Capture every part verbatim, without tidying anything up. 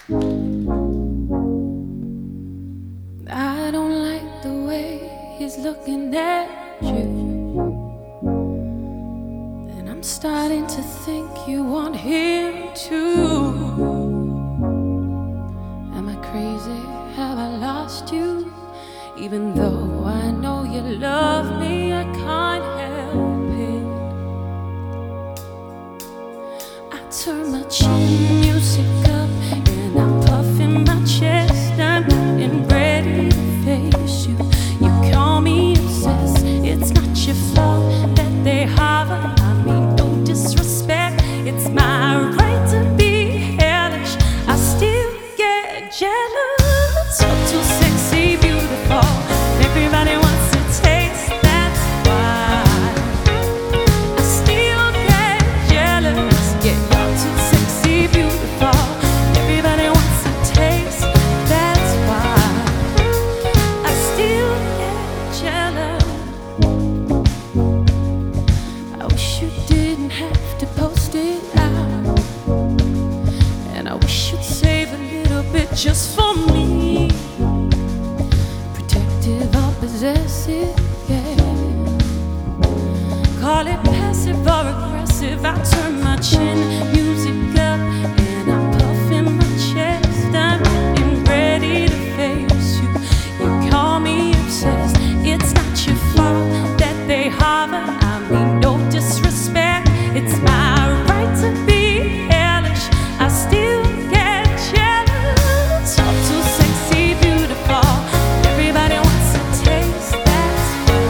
I don't like the way he's looking at you, and I'm starting to think you want him too. Am I crazy? Have I lost you? Even though I know you love me, I can't help it. I turn my chin music up and I'm puffing my chest. I'm getting ready to face you. You call me obsessed. It's not your fault that they hover. I mean no disrespect. It's my right to be hellish. I still get jealous. You're too sexy, beautiful. Everybody wants to taste. That's why I still get jealous. Yeah, you're too sexy, beautiful. Everybody wants to taste. That's why I still get jealous. I wish you didn't have to post it out, and I wish you'd save a little bit just for me. Protective or possessive, yeah. Call it passive or aggressive. I turn my chin music up and I'm puffing my chest. I'm getting ready to face you. You call me obsessed. It's not your fault that they hover. I mean no disrespect. It's my right to be hellish. I still get jealous. You're too sexy, beautiful. Everybody wants to taste. That's why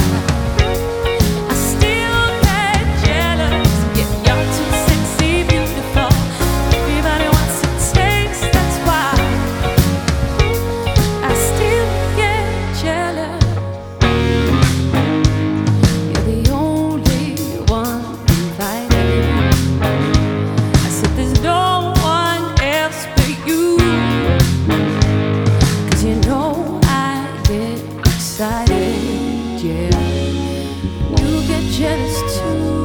I still get jealous. Yeah, you're too sexy, beautiful. Everybody wants to taste. That's why I still get jealous. You're the only one invited. I said there's no one else but you. 'Cause you know I get excited, yeah. You get jealous too.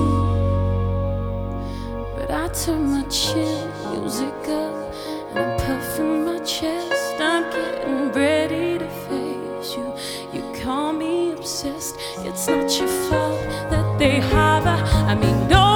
But I turn my chin music up and I'm puffing my chest. I'm getting ready to face you. You call me obsessed. It's not your fault that they hover. I mean no